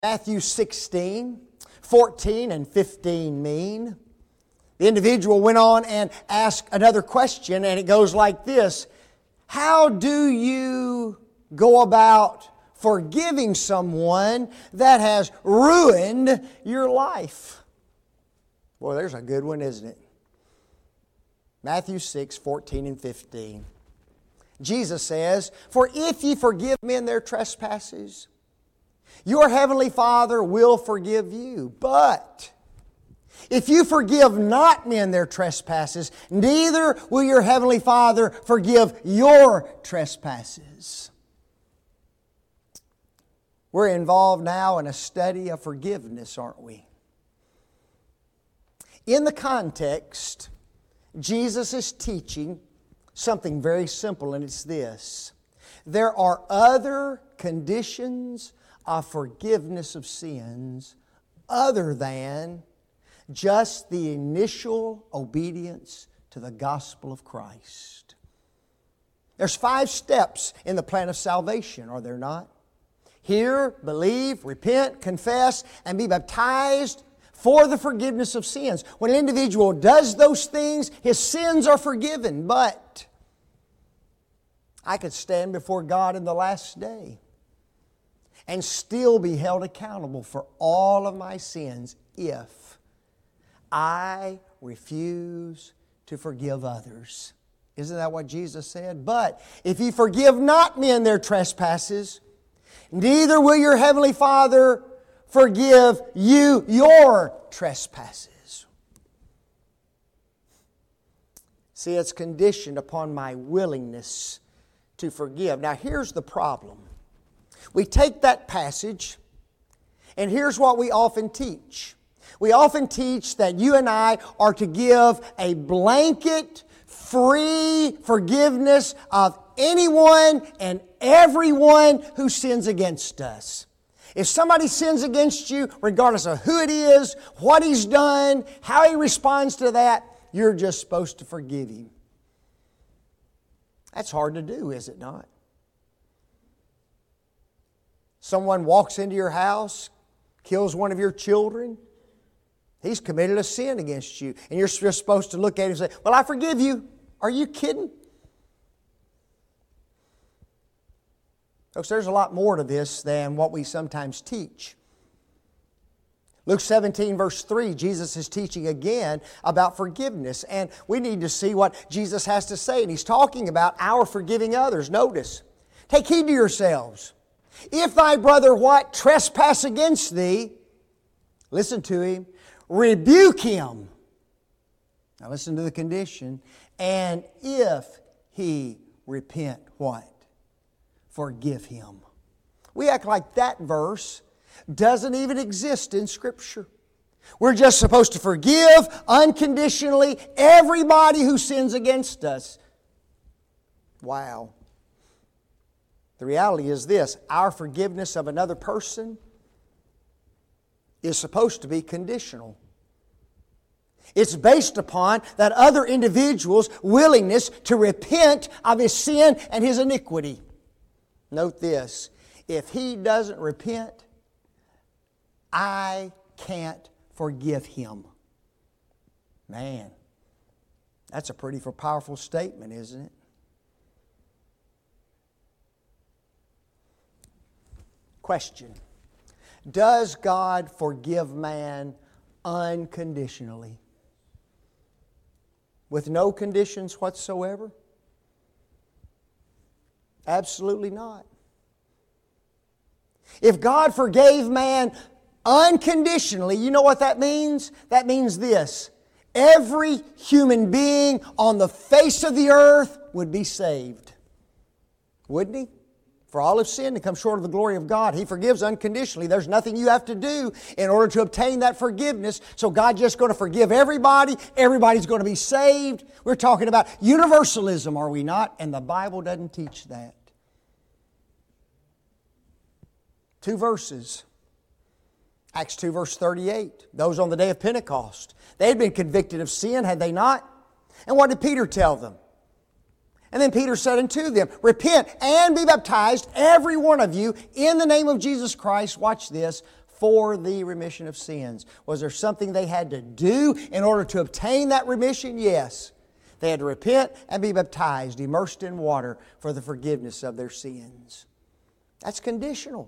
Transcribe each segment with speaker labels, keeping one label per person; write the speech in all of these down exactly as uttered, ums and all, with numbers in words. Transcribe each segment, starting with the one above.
Speaker 1: Matthew sixteen, fourteen and fifteen mean? The individual went on and asked another question, and it goes like this. How do you go about forgiving someone that has ruined your life? Well, there's a good one, isn't it? Matthew six, fourteen and fifteen. Jesus says, "For if ye forgive men their trespasses, your heavenly Father will forgive you. But if you forgive not men their trespasses, neither will your heavenly Father forgive your trespasses." We're involved now in a study of forgiveness, aren't we? In the context, Jesus is teaching something very simple, and it's this. There are other conditions of forgiveness of sins other than just the initial obedience to the gospel of Christ. There's five steps in the plan of salvation, are there not? Hear, believe, repent, confess, and be baptized for the forgiveness of sins. When an individual does those things, his sins are forgiven. But I could stand before God in the last day and still be held accountable for all of my sins if I refuse to forgive others. Isn't that what Jesus said? But if ye forgive not men their trespasses, neither will your heavenly Father forgive you your trespasses. See, it's conditioned upon my willingness to forgive. Now, here's the problem. We take that passage, and here's what we often teach. We often teach that you and I are to give a blanket, free forgiveness of anyone and everyone who sins against us. If somebody sins against you, regardless of who it is, what he's done, how he responds to that, you're just supposed to forgive him. That's hard to do, is it not? Someone walks into your house, kills one of your children, he's committed a sin against you. And you're just supposed to look at him and say, "Well, I forgive you." Are you kidding? Folks, there's a lot more to this than what we sometimes teach. Luke seventeen, verse three, Jesus is teaching again about forgiveness. And we need to see what Jesus has to say. And He's talking about our forgiving others. Notice, take heed to yourselves. If thy brother what? Trespass against thee, listen to him, rebuke him. Now listen to the condition. And if he repent, what? Forgive him. We act like that verse doesn't even exist in Scripture. We're just supposed to forgive unconditionally everybody who sins against us. Wow. The reality is this: our forgiveness of another person is supposed to be conditional. It's based upon that other individual's willingness to repent of his sin and his iniquity. Note this: if he doesn't repent, I can't forgive him. Man, that's a pretty powerful statement, isn't it? Question: does God forgive man unconditionally? With no conditions whatsoever? Absolutely not. If God forgave man unconditionally, you know what that means? That means this: every human being on the face of the earth would be saved. Wouldn't he? For all have sinned and come short of the glory of God. He forgives unconditionally. There's nothing you have to do in order to obtain that forgiveness. So God's just going to forgive everybody. Everybody's going to be saved. We're talking about universalism, are we not? And the Bible doesn't teach that. Two verses. Acts two, verse thirty-eight. Those on the day of Pentecost. They had been convicted of sin, had they not? And what did Peter tell them? And then Peter said unto them, repent and be baptized, every one of you, in the name of Jesus Christ, watch this, for the remission of sins. Was there something they had to do in order to obtain that remission? Yes. They had to repent and be baptized, immersed in water for the forgiveness of their sins. That's conditional.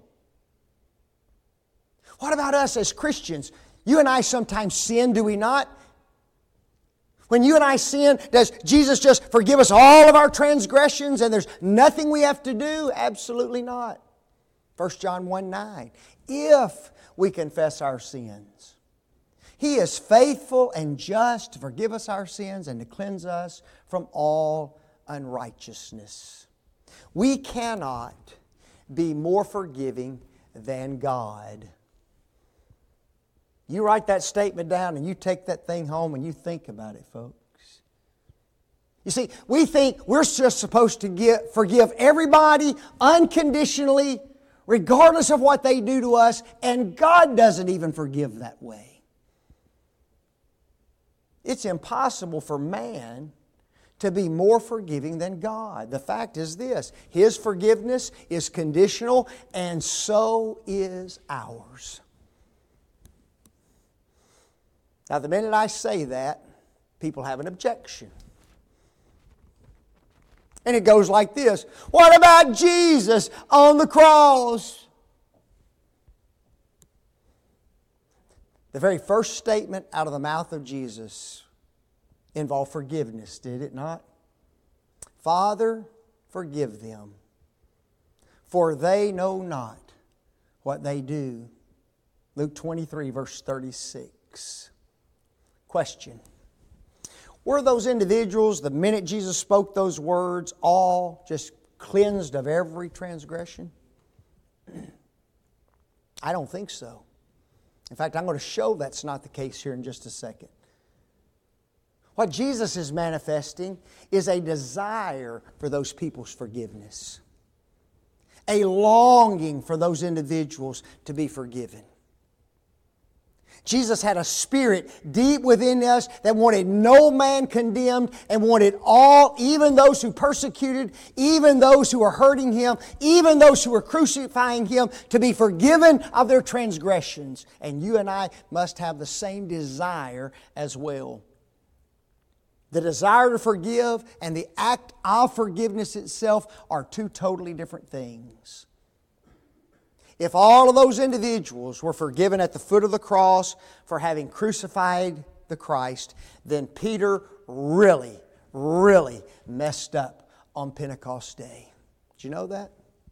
Speaker 1: What about us as Christians? You and I sometimes sin, do we not? When you and I sin, does Jesus just forgive us all of our transgressions and there's nothing we have to do? Absolutely not. First John one nine. If we confess our sins, He is faithful and just to forgive us our sins and to cleanse us from all unrighteousness. We cannot be more forgiving than God. You write that statement down and you take that thing home and you think about it, folks. You see, we think we're just supposed to get, forgive everybody unconditionally, regardless of what they do to us, and God doesn't even forgive that way. It's impossible for man to be more forgiving than God. The fact is this: His forgiveness is conditional, and so is ours. Now, the minute I say that, people have an objection. And it goes like this: what about Jesus on the cross? The very first statement out of the mouth of Jesus involved forgiveness, did it not? Father, forgive them, for they know not what they do. Luke twenty-three, verse thirty-six. Question: were those individuals, the minute Jesus spoke those words, all just cleansed of every transgression? I don't think so. In fact, I'm going to show that's not the case here in just a second. What Jesus is manifesting is a desire for those people's forgiveness, a longing for those individuals to be forgiven. Jesus had a spirit deep within us that wanted no man condemned and wanted all, even those who persecuted, even those who were hurting Him, even those who were crucifying Him, to be forgiven of their transgressions. And you and I must have the same desire as well. The desire to forgive and the act of forgiveness itself are two totally different things. If all of those individuals were forgiven at the foot of the cross for having crucified the Christ, then Peter really, really messed up on Pentecost Day. Did you know that?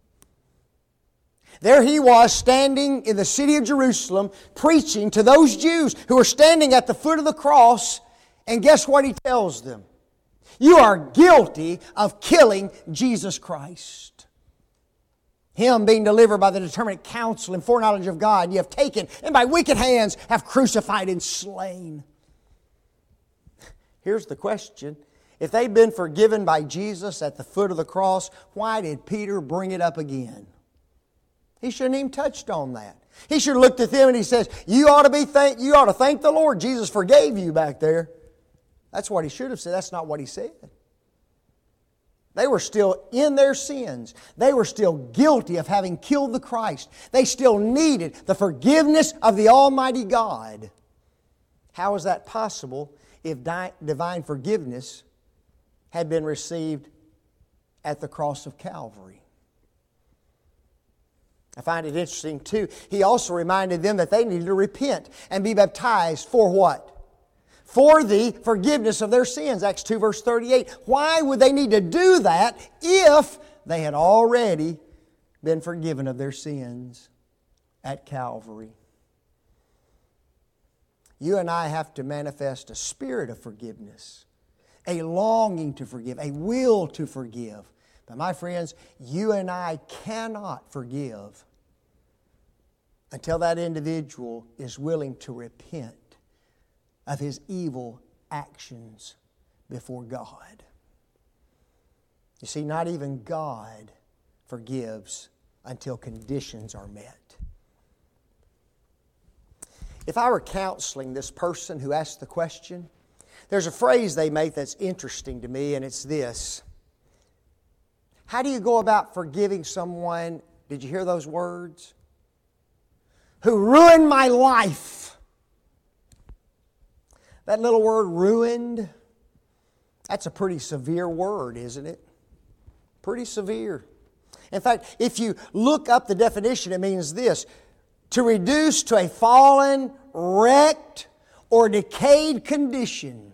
Speaker 1: There he was standing in the city of Jerusalem preaching to those Jews who were standing at the foot of the cross, and guess what he tells them? You are guilty of killing Jesus Christ. Him being delivered by the determinate counsel and foreknowledge of God, you have taken, and by wicked hands have crucified and slain. Here's the question: if they'd been forgiven by Jesus at the foot of the cross, why did Peter bring it up again? He shouldn't even touched on that. He should have looked at them and he says, you ought to be thank, you ought to thank the Lord Jesus forgave you back there. That's what he should have said. That's not what he said. They were still in their sins. They were still guilty of having killed the Christ. They still needed the forgiveness of the Almighty God. How is that possible if di- divine forgiveness had been received at the cross of Calvary? I find it interesting too. He also reminded them that they needed to repent and be baptized for what? For the forgiveness of their sins. Acts two verse thirty-eight. Why would they need to do that if they had already been forgiven of their sins at Calvary? You and I have to manifest a spirit of forgiveness, a longing to forgive, a will to forgive. But my friends, you and I cannot forgive until that individual is willing to repent of his evil actions before God. You see, not even God forgives until conditions are met. If I were counseling this person who asked the question, there's a phrase they make that's interesting to me, and it's this: how do you go about forgiving someone? Did you hear those words? who ruined my life. That little word ruined, that's a pretty severe word, isn't it? Pretty severe. In fact, if you look up the definition, it means this: to reduce to a fallen, wrecked, or decayed condition.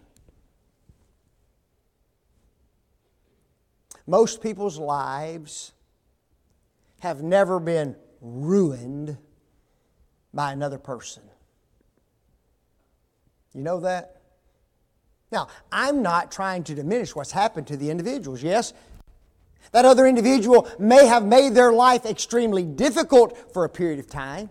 Speaker 1: Most people's lives have never been ruined by another person. You know that? Now, I'm not trying to diminish what's happened to the individuals. Yes, that other individual may have made their life extremely difficult for a period of time.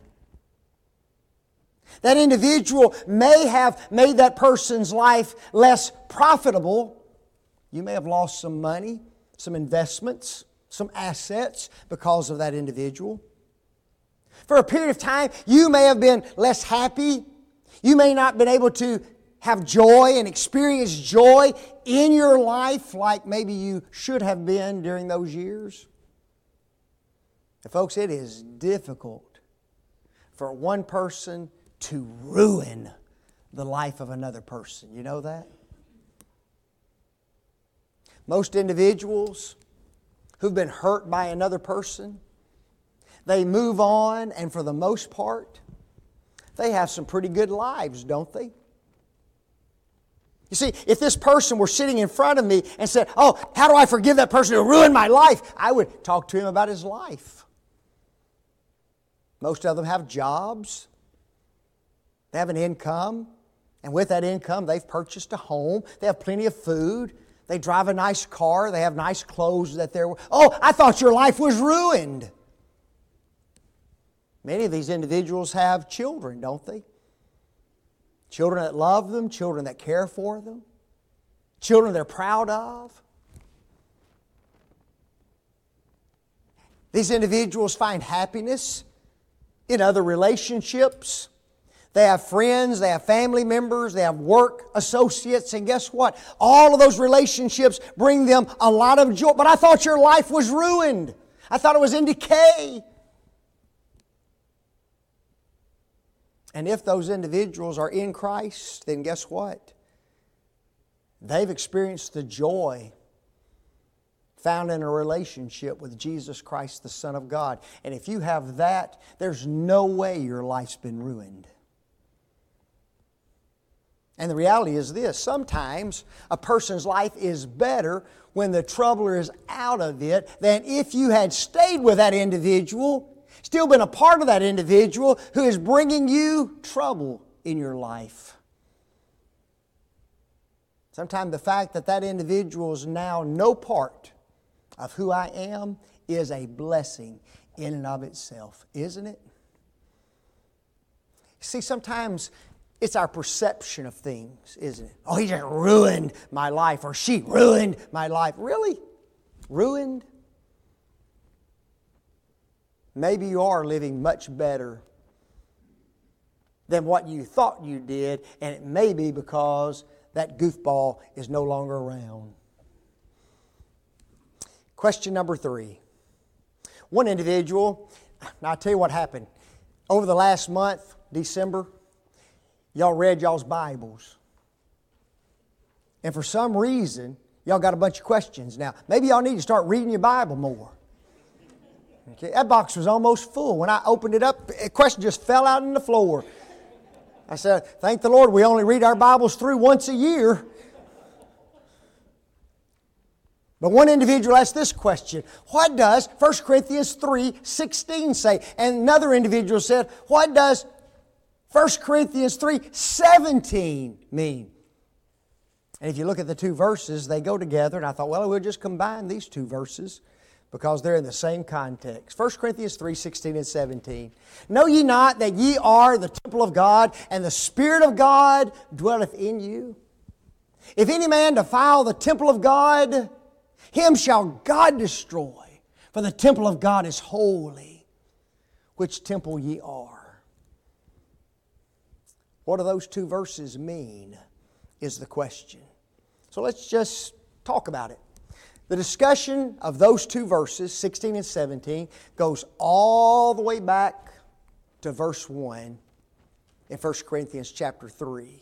Speaker 1: That individual may have made that person's life less profitable. You may have lost some money, some investments, some assets because of that individual. For a period of time, you may have been less happy. You may not have been able to have joy and experience joy in your life like maybe you should have been during those years. And folks, it is difficult for one person to ruin the life of another person. You know that? Most individuals who've been hurt by another person, they move on, and for the most part, they have some pretty good lives, don't they? You see, if this person were sitting in front of me and said, "Oh, how do I forgive that person who ruined my life?" I would talk to him about his life. Most of them have jobs. They have an income. And with that income, they've purchased a home. They have plenty of food. They drive a nice car. They have nice clothes that they're... "Oh, I thought your life was ruined." Many of these individuals have children, don't they? Children that love them, children that care for them, children they're proud of. These individuals find happiness in other relationships. They have friends, they have family members, they have work associates, and guess what? All of those relationships bring them a lot of joy. "But I thought your life was ruined. I thought it was in decay." And if those individuals are in Christ, then guess what? They've experienced the joy found in a relationship with Jesus Christ, the Son of God. And if you have that, there's no way your life's been ruined. And the reality is this: sometimes a person's life is better when the troubler is out of it than if you had stayed with that individual, still been a part of that individual who is bringing you trouble in your life. Sometimes the fact that that individual is now no part of who I am is a blessing in and of itself, isn't it? See, sometimes it's our perception of things, isn't it? "Oh, he just ruined my life," or "she ruined my life." Really? Ruined? Maybe you are living much better than what you thought you did, and it may be because that goofball is no longer around. Question number three. One individual, now I'll tell you what happened. Over the last month, December, y'all read y'all's Bibles. And for some reason, y'all got a bunch of questions. Now, maybe y'all need to start reading your Bible more. Okay, that box was almost full. When I opened it up, a question just fell out on the floor. I said, thank the Lord we only read our Bibles through once a year. But one individual asked this question: what does First Corinthians three sixteen say? And another individual said, what does First Corinthians three seventeen mean? And if you look at the two verses, they go together. And I thought, well, we'll just combine these two verses because they're in the same context. First Corinthians three sixteen and seventeen. Know ye not that ye are the temple of God, and the Spirit of God dwelleth in you? If any man defile the temple of God, him shall God destroy. For the temple of God is holy, which temple ye are. What do those two verses mean is the question. So let's just talk about it. The discussion of those two verses, sixteen and seventeen, goes all the way back to verse one in First Corinthians chapter three.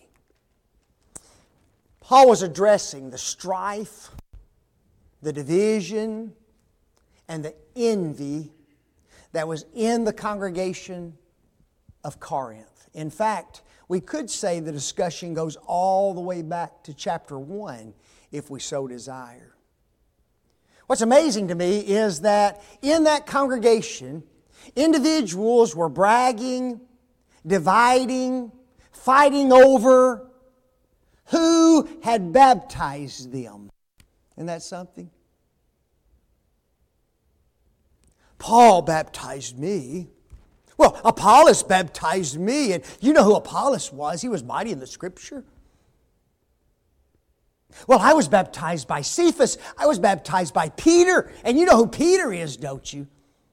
Speaker 1: Paul was addressing the strife, the division, and the envy that was in the congregation of Corinth. In fact, we could say the discussion goes all the way back to chapter one if we so desire. What's amazing to me is that in that congregation, individuals were bragging, dividing, fighting over who had baptized them. Isn't that something? Paul baptized me. Well, Apollos baptized me, and you know who Apollos was. He was mighty in the Scripture. Well, I was baptized by Cephas. I was baptized by Peter, and you know who Peter is, don't you?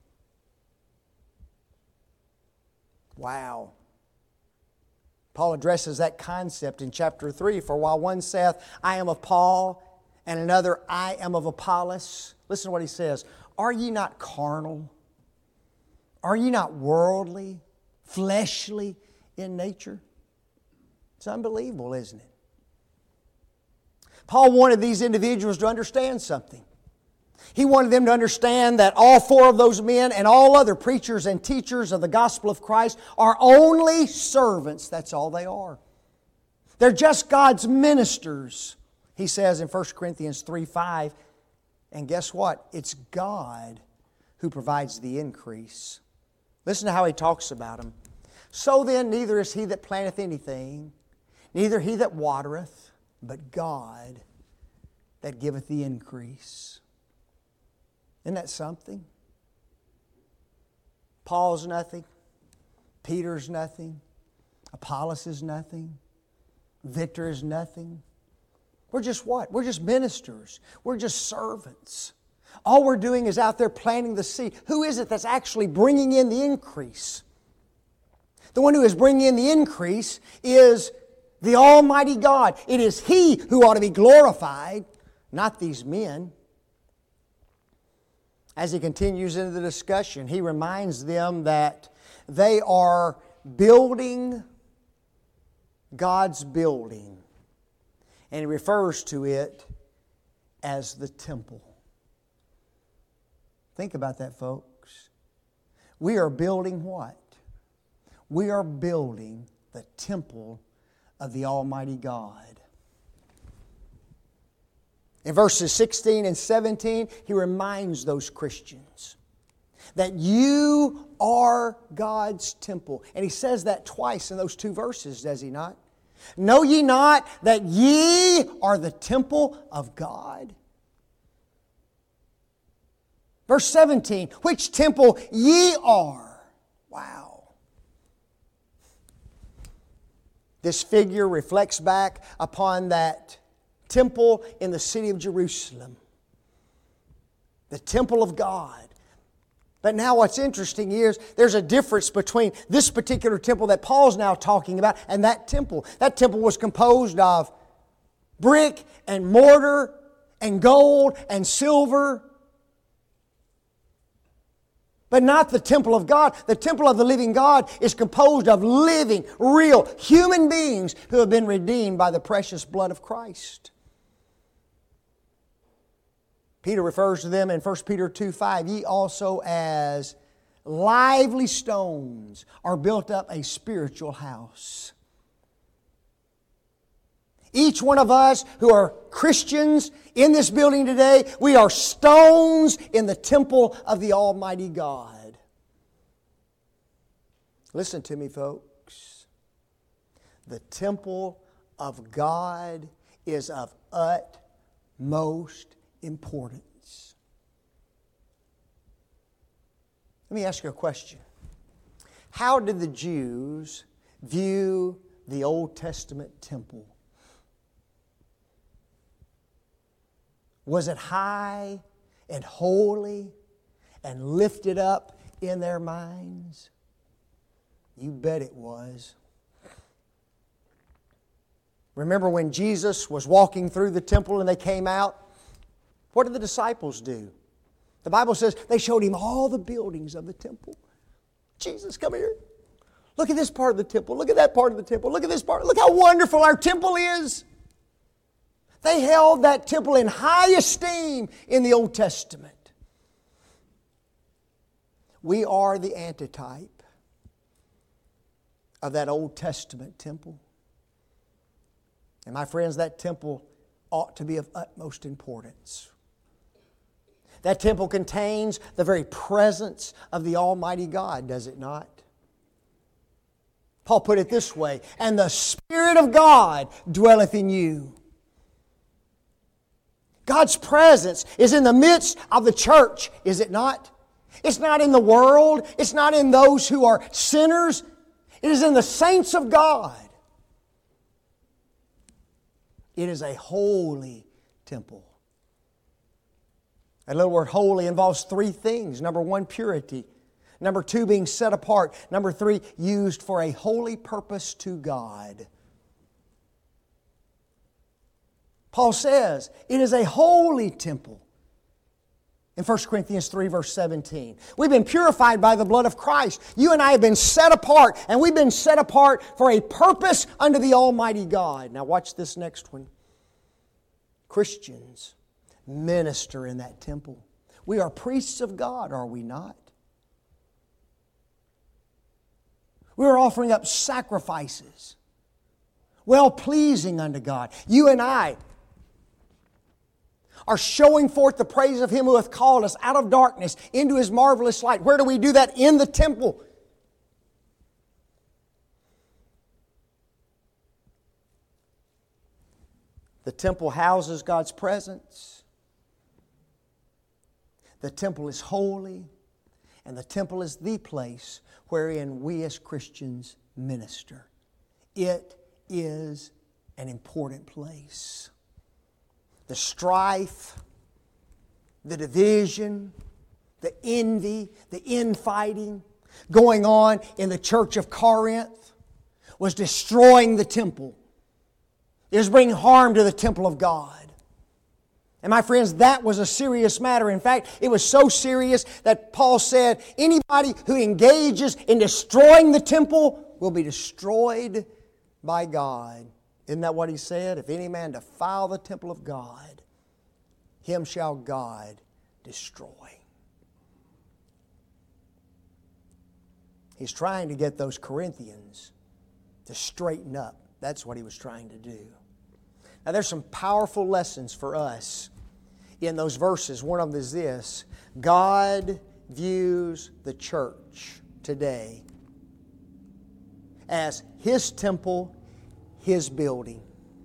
Speaker 1: Wow. Paul addresses that concept in chapter three. For while one saith, I am of Paul, and another, I am of Apollos. Listen to what he says. Are ye not carnal? Are ye not worldly, fleshly in nature? It's unbelievable, isn't it? Paul wanted these individuals to understand something. He wanted them to understand that all four of those men and all other preachers and teachers of the gospel of Christ are only servants. That's all they are. They're just God's ministers, he says in First Corinthians three five. And guess what? It's God who provides the increase. Listen to how he talks about them. So then, neither is he that planteth anything, neither he that watereth, but God that giveth the increase. Isn't that something? Paul's nothing. Peter's nothing. Apollos is nothing. Victor is nothing. We're just what? We're just ministers. We're just servants. All we're doing is out there planting the seed. Who is it that's actually bringing in the increase? The one who is bringing in the increase is the Almighty God. It is He who ought to be glorified, not these men. As he continues into the discussion, he reminds them that they are building God's building. And he refers to it as the temple. Think about that, folks. We are building what? We are building the temple of the Almighty God. In verses sixteen and seventeen, he reminds those Christians that you are God's temple. And he says that twice in those two verses, does he not? Know ye not that ye are the temple of God? Verse seventeen, which temple ye are. Wow. This figure reflects back upon that temple in the city of Jerusalem. The temple of God. But now what's interesting is there's a difference between this particular temple that Paul's now talking about and that temple. That temple was composed of brick and mortar and gold and silver. But not the temple of God. The temple of the living God is composed of living, real, human beings who have been redeemed by the precious blood of Christ. Peter refers to them in First Peter two five. Ye also as lively stones are built up a spiritual house. Each one of us who are Christians in this building today, we are stones in the temple of the Almighty God. Listen to me, folks. The temple of God is of utmost importance. Let me ask you a question. How did the Jews view the Old Testament temple? Was it high and holy and lifted up in their minds? You bet it was. Remember when Jesus was walking through the temple and they came out? What did the disciples do? The Bible says they showed him all the buildings of the temple. Jesus, come here. Look at this part of the temple. Look at that part of the temple. Look at this part. Look how wonderful our temple is. They held that temple in high esteem in the Old Testament. We are the antitype of that Old Testament temple. And my friends, that temple ought to be of utmost importance. That temple contains the very presence of the Almighty God, does it not? Paul put it this way, and the Spirit of God dwelleth in you. God's presence is in the midst of the church, is it not? It's not in the world. It's not in those who are sinners. It is in the saints of God. It is a holy temple. That little word holy involves three things. Number one, purity. Number two, being set apart. Number three, used for a holy purpose to God. Paul says it is a holy temple. In First Corinthians three, verse seventeen. We've been purified by the blood of Christ. You and I have been set apart, and we've been set apart for a purpose unto the Almighty God. Now watch this next one. Christians minister in that temple. We are priests of God, are we not? We are offering up sacrifices, well-pleasing unto God. You and I are showing forth the praise of Him who hath called us out of darkness into His marvelous light. Where do we do that? In the temple. The temple houses God's presence. The temple is holy. And the temple is the place wherein we as Christians minister. It is an important place. The strife, the division, the envy, the infighting going on in the church of Corinth was destroying the temple. It was bringing harm to the temple of God. And my friends, that was a serious matter. In fact, it was so serious that Paul said, anybody who engages in destroying the temple will be destroyed by God. Isn't that what he said? If any man defile the temple of God, him shall God destroy. He's trying to get those Corinthians to straighten up. That's what he was trying to do. Now there's some powerful lessons for us in those verses. One of them is this: God views the church today as His temple, His building.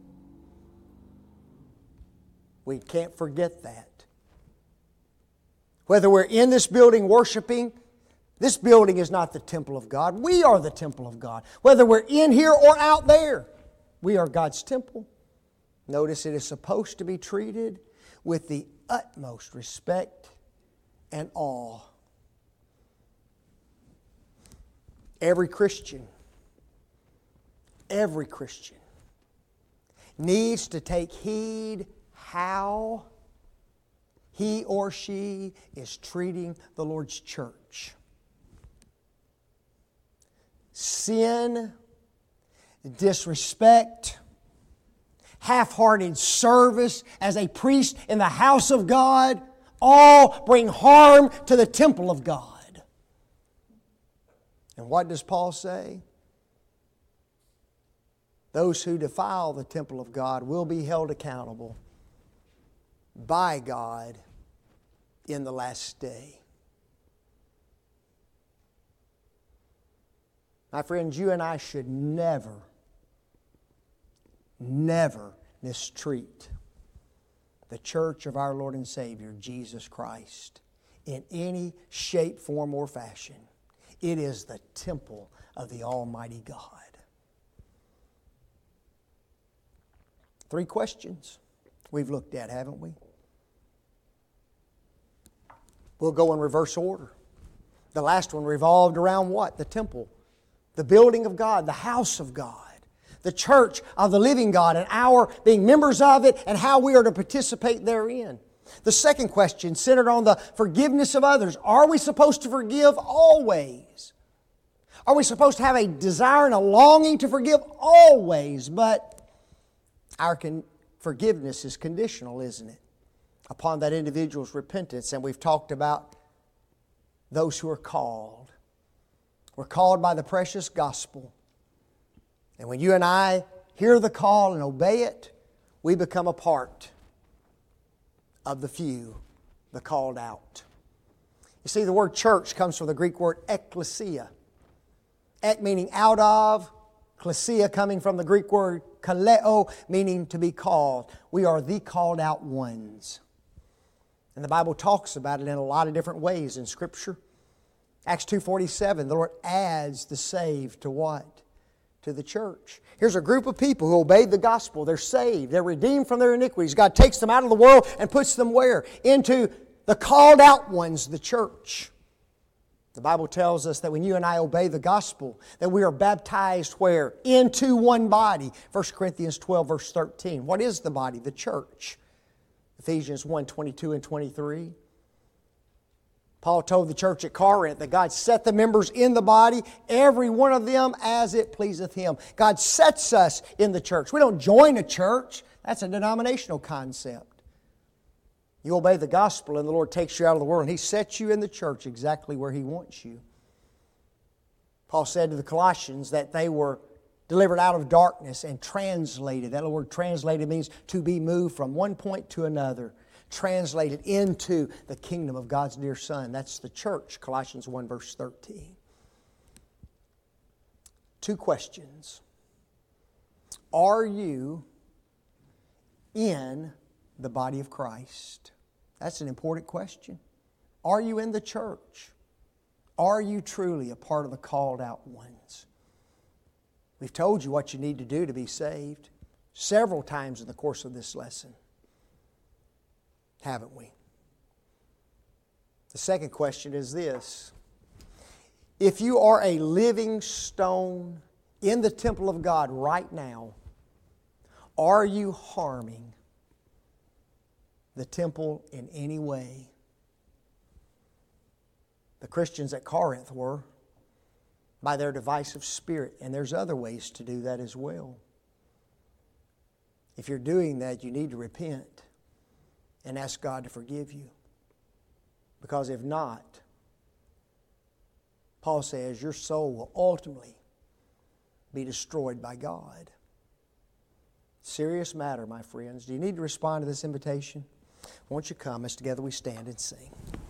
Speaker 1: We can't forget that. Whether we're in this building worshiping, this building is not the temple of God. We are the temple of God. Whether we're in here or out there, we are God's temple. Notice it is supposed to be treated with the utmost respect and awe. Every Christian, every Christian needs to take heed how he or she is treating the Lord's church. Sin, disrespect, half-hearted service as a priest in the house of God all bring harm to the temple of God. And what does Paul say? Those who defile the temple of God will be held accountable by God in the last day. My friends, you and I should never, never mistreat the church of our Lord and Savior, Jesus Christ, in any shape, form, or fashion. It is the temple of the Almighty God. Three questions we've looked at, haven't we? We'll go in reverse order. The last one revolved around what? The temple. The building of God, the house of God, the church of the living God, and our being members of it and how we are to participate therein. The second question centered on the forgiveness of others. Are we supposed to forgive always? Are we supposed to have a desire and a longing to forgive? Always, but our con- forgiveness is conditional, isn't it? Upon that individual's repentance. And we've talked about those who are called. We're called by the precious gospel. And when you and I hear the call and obey it, we become a part of the few, the called out. You see, the word church comes from the Greek word ekklesia. Ek meaning out of, klesia coming from the Greek word kaleo, meaning to be called. We are the called out ones. And the Bible talks about it in a lot of different ways in Scripture. Acts two forty-seven, the Lord adds the saved to what? To the church. Here's a group of people who obeyed the gospel. They're saved. They're redeemed from their iniquities. God takes them out of the world and puts them where? Into the called out ones, the church. The Bible tells us that when you and I obey the gospel, that we are baptized where? Into one body. First Corinthians twelve, verse thirteen. What is the body? The church. Ephesians one, twenty-two and twenty-three. Paul told the church at Corinth that God set the members in the body, every one of them as it pleaseth Him. God sets us in the church. We don't join a church. That's a denominational concept. You obey the gospel and the Lord takes you out of the world and He sets you in the church exactly where He wants you. Paul said to the Colossians that they were delivered out of darkness and translated. That word translated means to be moved from one point to another. Translated into the kingdom of God's dear Son. That's the church, Colossians one verse thirteen. Two questions. Are you in the body of Christ? That's an important question. Are you in the church? Are you truly a part of the called out ones? We've told you what you need to do to be saved several times in the course of this lesson. Haven't we? The second question is this. If you are a living stone in the temple of God right now, are you harming the temple in any way? The Christians at Corinth were, by their divisive spirit, and there's other ways to do that as well. If you're doing that, you need to repent and ask God to forgive you. Because if not, Paul says your soul will ultimately be destroyed by God. Serious matter, my friends. Do you need to respond to this invitation? Won't you come as together we stand and sing?